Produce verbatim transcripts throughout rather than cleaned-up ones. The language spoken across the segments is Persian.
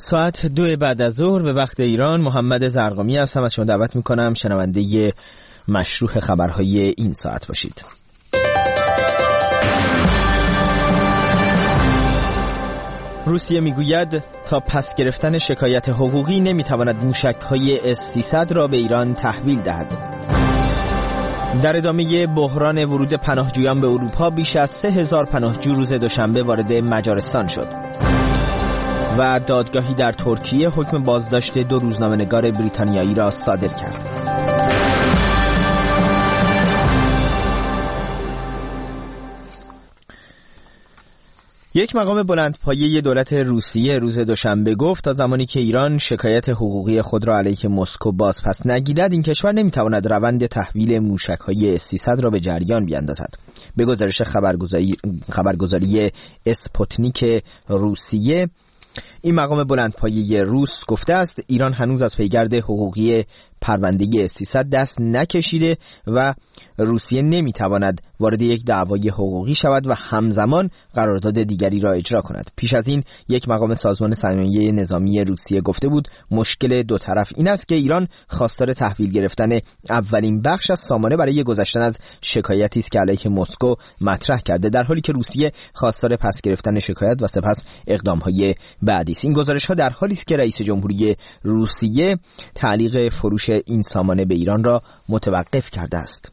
ساعت دو بعد از ظهر به وقت ایران. محمد زرقامی هستم. از شما دعوت میکنم شنونده مشروح خبرهای این ساعت باشید. روسیه میگوید تا پس گرفتن شکایت حقوقی نمیتواند موشک‌های اس سیصد را به ایران تحویل دهد. در ادامه بحران ورود پناهجویان به اروپا بیش از سه هزار پناهجو روز دوشنبه وارد مجارستان شد و دادگاهی در ترکیه حکم بازداشت دو روزنامه‌نگار بریتانیایی را صادر کرد. یک مقام بلندپایه دولت روسیه روز دوشنبه گفت تا زمانی که ایران شکایت حقوقی خود را علیه مسکو بازپس نگیرد، این کشور نمیتواند روند تحویل موشک‌های اس سیصد را به جریان بیاندازد. به گزارش خبرگزاری خبرگزاری اسپوتنیک روسیه، این مقام بلندپایه روس گفته است ایران هنوز از پیگرد حقوقی پرونده اس سیصد دست نکشیده و روسیه نمیتواند وارد یک دعوای حقوقی شود و همزمان قرارداد دیگری را اجرا کند. پیش از این یک مقام سازمان صنایع نظامی روسیه گفته بود مشکل دو طرف این است که ایران خواستار تحویل گرفتن اولین بخش از سامانه برای گذشتن از شکایتی است که علیه مسکو مطرح کرده، در حالی که روسیه خواستار پس گرفتن شکایت و سپس اقدام‌های بعدی است. این گزارش‌ها در حالی است که رئیس جمهوری روسیه تعلیق فروش این سامانه به ایران را متوقف کرده است.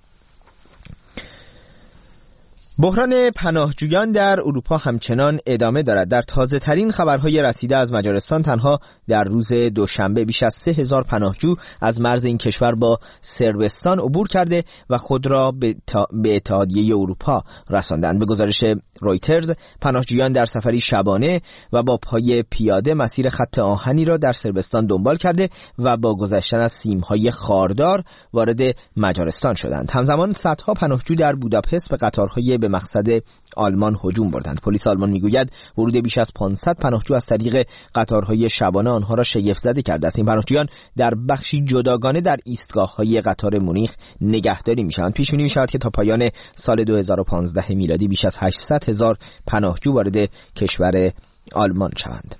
بحران پناهجویان در اروپا همچنان ادامه دارد. در تازه ترین خبرهای رسیده از مجارستان، تنها در روز دوشنبه بیش از سه هزار پناهجو از مرز این کشور با صربستان عبور کرده و خود را به, تا... به اتحادیه اروپا رساندند. به گزارش رویترز، پناهجویان در سفری شبانه و با پای پیاده مسیر خط آهنی را در صربستان دنبال کرده و با گذشتن از سیم‌های خاردار وارد مجارستان شدند. همزمان صدها پناهجو در بوداپست به قطارهای به مقصد آلمان هجوم بردند. پلیس آلمان میگوید ورود بیش از پانصد پناهجو از طریق قطارهای شبانه آنها را شگفت‌زده کرده است. این پناهجویان در بخشی جداگانه در ایستگاه‌های قطار مونیخ نگهداری می‌شوند. پیش بینی می‌شود که تا پایان سال دو هزار و پانزده میلادی بیش از هشتصد هزار پناهجو وارد کشور آلمان شوند.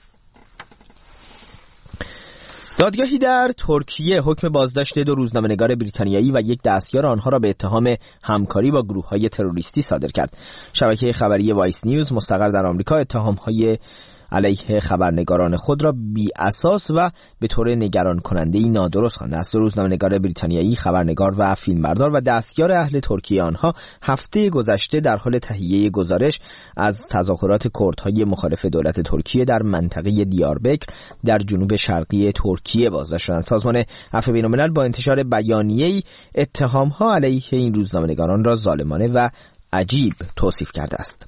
دادگاهی در ترکیه حکم بازداشت دو روزنامه‌نگار بریتانیایی و یک دستیار آنها را به اتهام همکاری با گروه‌های تروریستی صادر کرد. شبکه خبری وایس نیوز مستقر در آمریکا اتهام‌های علیه خبرنگاران خود را بی اساس و به طور نگران کننده‌ای نادرست خوانده است. روزنامه‌نگار بریتانیایی، خبرنگار و فیلمبردار و دستیار اهل ترکیه آنها هفته گذشته در حال تهیه گزارش از تظاهرات کردهای مخالف دولت ترکیه در منطقه دیاربکر در جنوب شرقی ترکیه بازداشت شدند. سازمان عفو بین‌الملل با انتشار بیانیه‌ای اتهام‌ها علیه این روزنامه‌نگاران را ظالمانه و عجیب توصیف کرده است.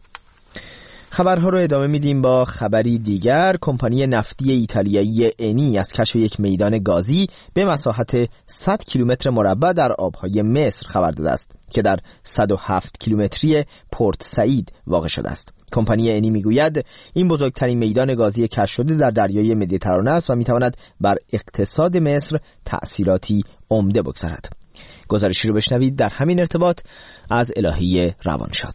خبرها رو ادامه میدیم با خبری دیگر. کمپانی نفتی ایتالیایی انی از کشف یک میدان گازی به مساحت صد کیلومتر مربع در آبهای مصر خبر داده است که در صد و هفت کیلومتری پورت سعید واقع شده است. کمپانی انی میگوید این بزرگترین میدان گازی کشف شده در دریای مدیترانه است و میتواند بر اقتصاد مصر تأثیراتی عمده بگذارد. گزارشی رو بشنوید در همین ارتباط از الهی روانشاد.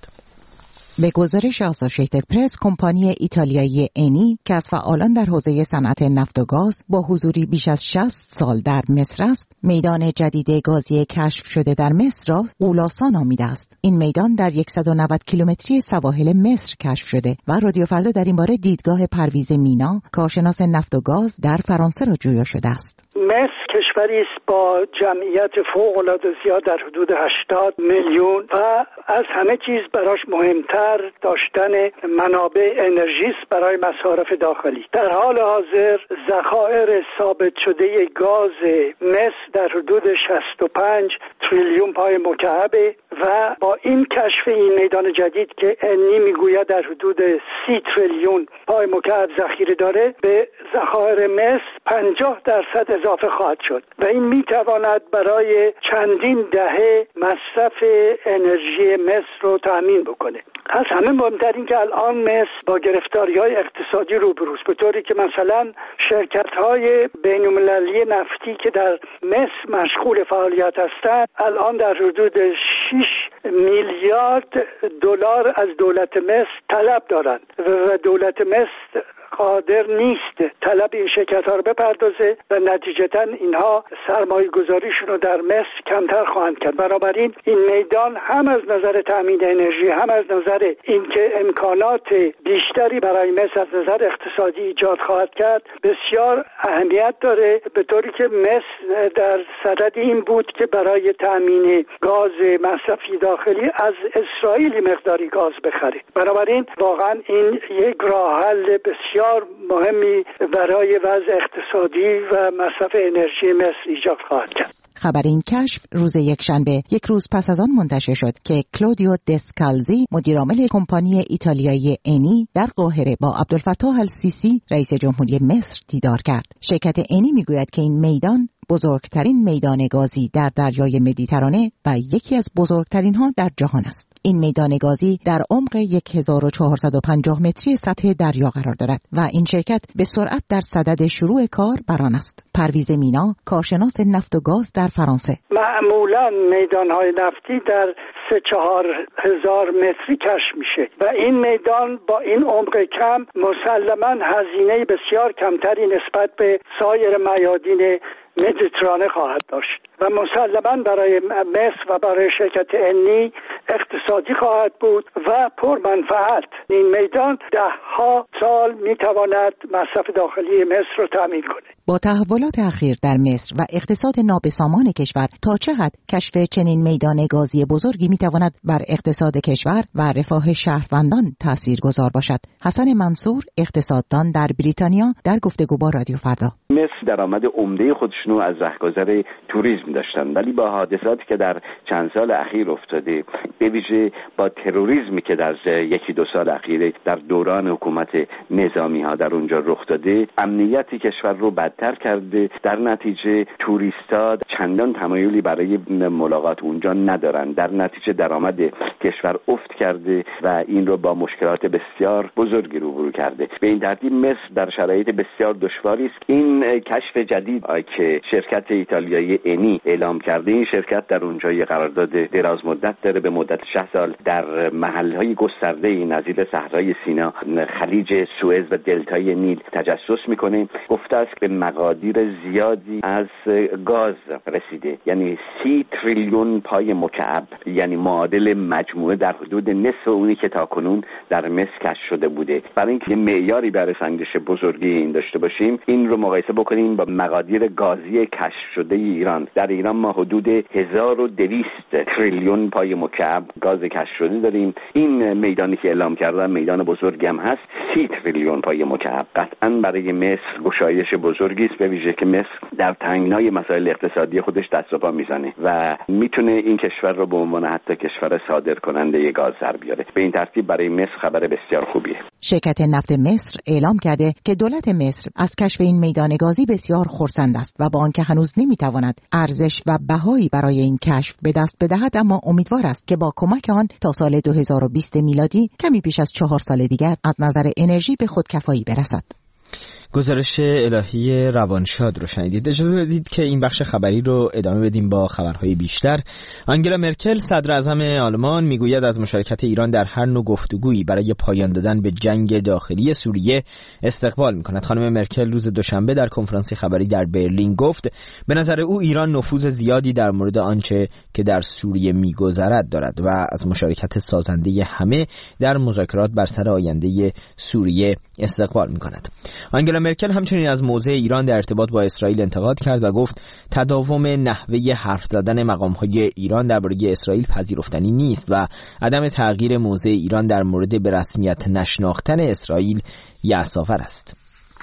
به گزارش آسوشیتد پرس، کمپانی ایتالیایی انی که از فعالان در حوزه صنعت نفت و گاز با حضوری بیش از شصت سال در مصر است، میدان جدید گازی کشف شده در مصر را اولاسا نامیده است. این میدان در صد و نود کیلومتری سواحل مصر کشف شده و رادیو فردا در این باره دیدگاه پرویز مینا، کارشناس نفت و گاز در فرانسه را جویا شده است. مصر کشوری است با جمعیت فوق‌العاده زیاد در حدود هشتاد میلیون و از همه چیز براش مهمتر داشتن منابع انرژی است برای مصارف داخلی. در حال حاضر ذخایر ثابت شده گاز مصر در حدود شصت و پنج تریلیون پای مکعب و با این کشف این میدان جدید که انی میگوید در حدود سی تریلیون پای مکعب ذخیره داره، به ذخایر مصر پنجاه درصد اضافه خواهد شد و این میتواند برای چندین دهه مصرف انرژی مصر رو تأمین بکنه. از همه مهمتر این که الان مصر با گرفتاری‌های اقتصادی روبروست، به طوری که مثلا شرکت‌های بین‌المللی نفتی که در مصر مشغول فعالیت هستند الان در حدود شش میلیارد دلار از دولت مصر طلب دارند و دولت مصر قادر نیست طلب این شرکت ها رو بپردازه و نتیجتا اینها سرمایه گذاریشون رو در مصر کمتر خواهند کرد. بنابراین این میدان هم از نظر تامین انرژی، هم از نظر اینکه امکانات بیشتری برای مصر از نظر اقتصادی ایجاد خواهد کرد بسیار اهمیت داره، به طوری که مصر در صدد این بود که برای تامین گاز مصرفی داخلی از اسرائیل مقداری گاز بخره. بنابراین واقعا این یک راه حل بسیار مهمی برای وضع اقتصادی و مصرف انرژی مصر ایجاد خواهد کرد. خبر این کشف روز یکشنبه یک روز پس از آن منتشر شد که کلودیو دسکالزی مدیرعامل کمپانی ایتالیایی انی در قاهره با عبدالفتاح السیسی رئیس جمهوری مصر دیدار کرد. شرکت انی میگوید که این میدان بزرگترین میدان گازی در دریای مدیترانه و یکی از بزرگترین ها در جهان است. این میدان گازی در عمق هزار و چهارصد و پنجاه متری سطح دریا قرار دارد و این شرکت به سرعت در صدد شروع کار بر آن است. پرویز مینا، کارشناس نفت و گاز در فرانسه: معمولا میدان‌های نفتی در سه چهار هزار متری کشف میشه و این میدان با این عمق کم مسلماً هزینه بسیار کمتری نسبت به سایر میادین مدیترانه خواهد داشت و مسلماً برای مصر و برای شرکت انی اقتصادی خواهد بود و پرمنفعت. این میدان ده ها سال میتواند مصرف داخلی مصر رو تامین کنه. با تحولات اخیر در مصر و اقتصاد نابسامان کشور تا چه حد کشف چنین میدان گازی بزرگی میتواند بر اقتصاد کشور و رفاه شهروندان تاثیرگذار باشد؟ حسن منصور، اقتصاددان در بریتانیا، در گفتگو با رادیو فردا: مصر درآمد عمده خودشونو از رهگذر توریسم داشتن، ولی با حادثاتی که در چند سال اخیر افتاده، به ویژه با تروریسمی که در یکی دو سال اخیر در دوران حکومت نظامی ها در اونجا رخ داده، امنیتی کشور رو بدتر کرده. در نتیجه توریستا چندان تمایلی برای ملاقات اونجا ندارن. در نتیجه درآمد کشور افت کرده و این رو با مشکلات بسیار بزرگی روبرو کرده. به این ترتیب مصر در شرایط بسیار دشواری است. این کشف جدید که شرکت ایتالیایی انی اعلام کرده، این شرکت در اونجا یه قرارداد دراز مدت داره، به مدت شش سال در محل‌های گسترده‌ای نظیر صحرای سینا، خلیج سوئز و دلتای نیل تجسس میکنه. گفته است به مقادیر زیادی از گاز رسیده، یعنی سی تریلیون پای مکعب، یعنی معادل مجموعه در حدود نصف اونی که تاکنون در مصر کشف شده بوده. برای اینکه معیاری برای سنجش بزرگی این داشته باشیم، این رو مقایسه بکنیم با مقادیر گازی کشف شده ایران. در ایران ما حدود هزار و دویست تریلیون پای مکعب گاز کشف شده داریم. این میدانی که اعلام کردن میدان بزرگی هم هست، سی تریلیون پای مکعب. قطعاً برای مصر گشایش بزرگی است، به ویژه که مصر در تنگنای مسائل اقتصادی خودش دست و پا میزنه و میتونه این کشور رو به عنوان حتی کشور صادر کننده گاز در بیاره. به این ترتیب برای مصر خبر بسیار خوبیه. شرکت نفت مصر اعلام کرده که دولت مصر از کشف این میدان گازی بسیار خرسند است و با آنکه هنوز نمیتواند ارزش و بهایی برای این کشف به دست بدهد، اما امیدوار است که با کمک آن تا سال دو هزار و بیست میلادی، کمی پیش از چهار سال دیگر، از نظر انرژی به خودکفایی برسد. گزارش الهی روانشاد رو شنیدید. اجازه بدید که این بخش خبری رو ادامه بدیم با خبرهای بیشتر. آنگلا مرکل صدر اعظم آلمان میگوید از مشارکت ایران در هر نوع گفتگویی برای پایان دادن به جنگ داخلی سوریه استقبال میکند. خانم مرکل روز دوشنبه در کنفرانسی خبری در برلین گفت به نظر او ایران نفوذ زیادی در مورد آنچه که در سوریه میگذرد دارد و از مشارکت سازنده همه در مذاکرات بر سر آینده سوریه استقبال میکند. آنگلا مرکل همچنین از موضع ایران در ارتباط با اسرائیل انتقاد کرد و گفت تداوم نحوه حرف زدن مقام‌های ایران درباره اسرائیل پذیرفتنی نیست و عدم تغییر موضع ایران در مورد به رسمیت نشناختن اسرائیل یأس‌آور است.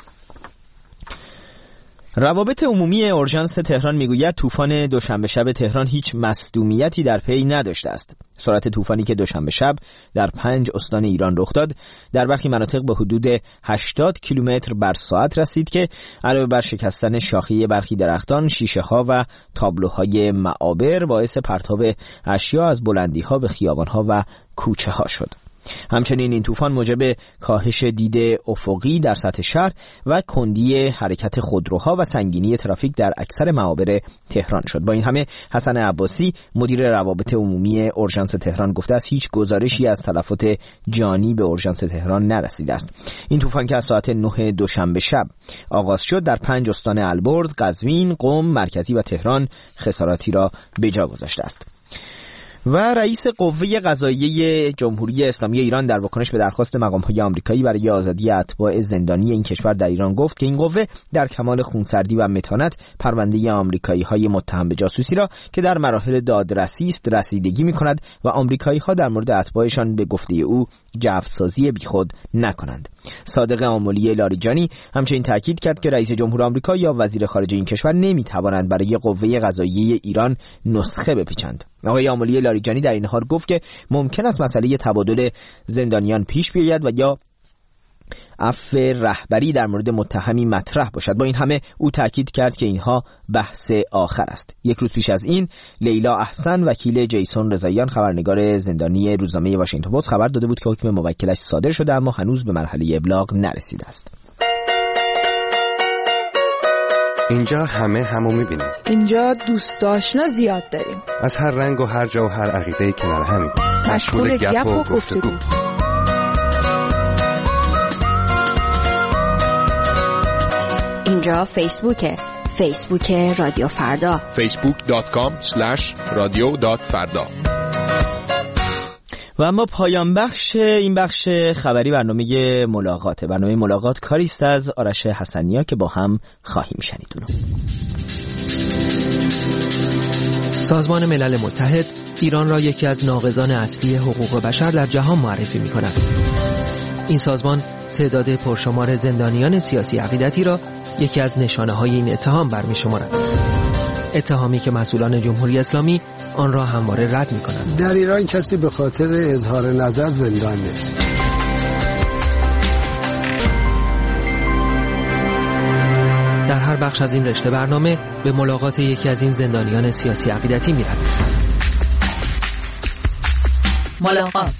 روابط عمومی اورژانس تهران میگوید طوفان دوشنبه شب تهران هیچ مصدومیتی در پی نداشته است. سرعت طوفانی که دوشنبه شب در پنج استان ایران رخ داد در برخی مناطق به حدود هشتاد کیلومتر بر ساعت رسید که علاوه بر شکستن شاخه برخی درختان، شیشه ها و تابلوهای معابر باعث پرتاب اشیا از بلندی ها به خیابان ها و کوچه ها شد. همچنین این طوفان موجب کاهش دید افقی در سطح شهر و کندی حرکت خودروها و سنگینی ترافیک در اکثر معابر تهران شد. با این همه حسن عباسی مدیر روابط عمومی اورژانس تهران گفته است هیچ گزارشی از تلفات جانی به اورژانس تهران نرسیده است. این طوفان که از ساعت نه دوشنبه شب آغاز شد در پنج استان البرز، قزوین، قم، مرکزی و تهران خساراتی را به جا گذاشته است. و رئیس قوه قضاییه جمهوری اسلامی ایران در واکنش به درخواست مقام‌های آمریکایی برای آزادی اتباع زندانی این کشور در ایران گفت که این قوه در کمال خونسردی و متانت پرونده آمریکایی‌های متهم به جاسوسی را که در مراحل دادرسی است رسیدگی می‌کند و آمریکایی‌ها در مورد اتباعشان به گفته او جوسازی بیخود نکنند. صادق آملی لاریجانی همچنین تاکید کرد که رئیس جمهور آمریکا یا وزیر خارجه این کشور نمی‌توانند برای قوه قضاییه ایران نسخه بپیچند. آقای آملی لاریجانی در این حال گفت که ممکن است مسئله تبادل زندانیان پیش بیاید و یا عفو رهبری در مورد متهمی مطرح باشد. با این همه او تاکید کرد که اینها بحث آخر است. یک روز پیش از این لیلا احسن وکیل جیسون رضاییان خبرنگار زندانی روزنامه واشنگتن پست خبر داده بود که حکم موکلش صادر شده اما هنوز به مرحله ابلاغ نرسیده است. اینجا همه همو میبینیم. اینجا دوست آشنا زیاد داریم. از هر رنگ و هر جا و هر عقیده‌ای کنار همیم. مشغول گپ و گفتگو. اینجا فیسبوکه. فیسبوک رادیو فردا. فیسبوک دات کام اسلش رادیو دات فردا. و اما پایان بخش این بخش خبری برنامه ملاقات. برنامه ملاقات کاری است از آرش حسنیا که با هم خواهیم شنید اونو. سازمان ملل متحد ایران را یکی از ناقضان اصلی حقوق بشر در جهان معرفی می‌کند. این سازمان تعداد پرشمار زندانیان سیاسی عقیدتی را یکی از نشانه‌های این اتهام برمی‌شمارد. اتهامی که مسئولان جمهوری اسلامی آن را همواره رد می‌کنند. در ایران کسی به خاطر اظهار نظر زندان نیست. در هر بخش از این رشته برنامه به ملاقات یکی از این زندانیان سیاسی عقیدتی می‌رویم. ملاقات.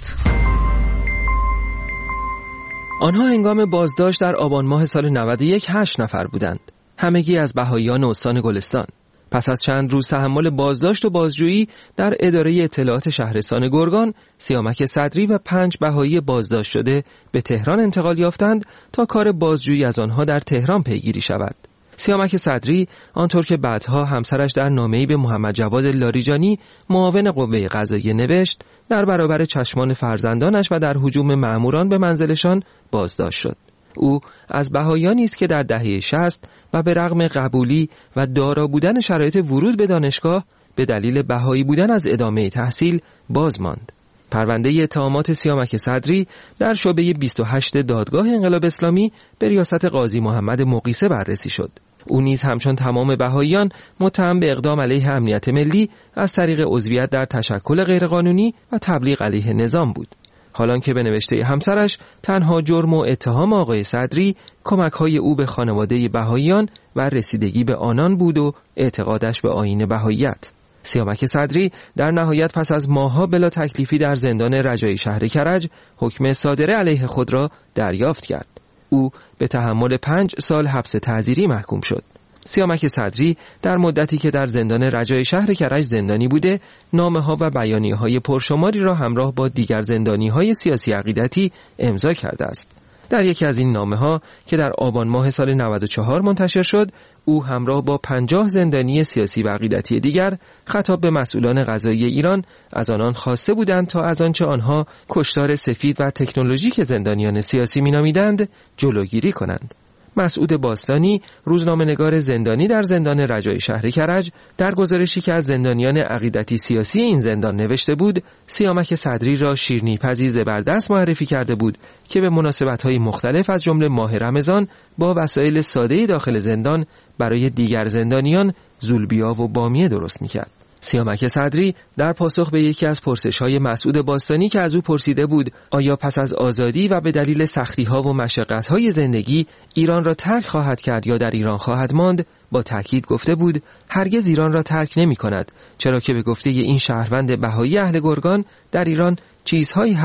آنها هنگام بازداشت در آبان ماه سال نود و یک هشت نفر بودند. همگی از بهائیان استان گلستان. پس از چند روز تحمل بازداشت و بازجویی در اداره اطلاعات شهرستان گرگان، سیامک صدری و پنج بهایی بازداشت شده به تهران انتقال یافتند تا کار بازجویی از آنها در تهران پیگیری شود. سیامک صدری آنطور که بعدها همسرش در نامه‌ای به محمد جواد لاریجانی معاون قوه قضاییه نوشت، در برابر چشمان فرزندانش و در هجوم مأموران به منزلشان بازداشت شد. او از بهائیانی است که در دهه شصت و به رغم قبولی و دارا بودن شرایط ورود به دانشگاه به دلیل بهایی بودن از ادامه تحصیل باز ماند. پرونده اتهامات سیامک صدری در شعبه بیست و هشت دادگاه انقلاب اسلامی به ریاست قاضی محمد مقیسه بررسی شد. او نیز همچون تمام بهائیان متهم به اقدام علیه امنیت ملی از طریق عضویت در تشکل غیرقانونی و تبلیغ علیه نظام بود. حالان که به نوشته همسرش تنها جرم و اتهام آقای صدری کمک‌های او به خانواده بهائیان و رسیدگی به آنان بود و اعتقادش به آیین بهائیت. سیامک صدری در نهایت پس از ماه‌ها بلا تکلیفی در زندان رجایی شهر کرج حکم صادره علیه خود را دریافت کرد. او به تحمل پنج سال حبس تعزیری محکوم شد. سیامک صدری در مدتی که در زندان رجای شهر کرج زندانی بوده، نامه‌ها و بیانیه‌های پرشماری را همراه با دیگر زندانی‌های سیاسی عقیدتی امضا کرده است. در یکی از این نامه‌ها که در آبان ماه سال نود و چهار منتشر شد، او همراه با پنجاه زندانی سیاسی و عقیدتی دیگر خطاب به مسئولان قضایی ایران از آنان خواسته بودند تا از آنچه آنها کشتار سفید و تکنولوژیک زندانیان سیاسی می‌نامیدند جلوگیری کنند. مسعود باستانی، روزنامه‌نگار زندانی در زندان رجای شهر کرج، در گزارشی که از زندانیان عقیدتی سیاسی این زندان نوشته بود، سیامک صدری را شیرینی‌پزی زبردست معرفی کرده بود که به مناسبت‌های مختلف از جمله ماه رمضان با وسایل ساده‌ای داخل زندان برای دیگر زندانیان زولبیا و بامیه درست می‌کرد. سیامک صدری در پاسخ به یکی از پرسش‌های مسعود باستانی که از او پرسیده بود آیا پس از آزادی و به دلیل سختی‌ها و مشقت‌های زندگی ایران را ترک خواهد کرد یا در ایران خواهد ماند، با تأکید گفته بود هرگز ایران را ترک نمی‌کند، چرا که به گفته این شهروند بهایی اهل گرگان در ایران چیزهایی هست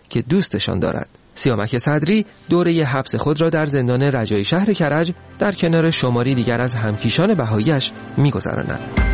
که دوستشان دارد. سیامک صدری دوره حبس خود را در زندان رجایی شهر کرج در کنار شماری دیگر از همکیشان بهایی‌اش می‌گذراند.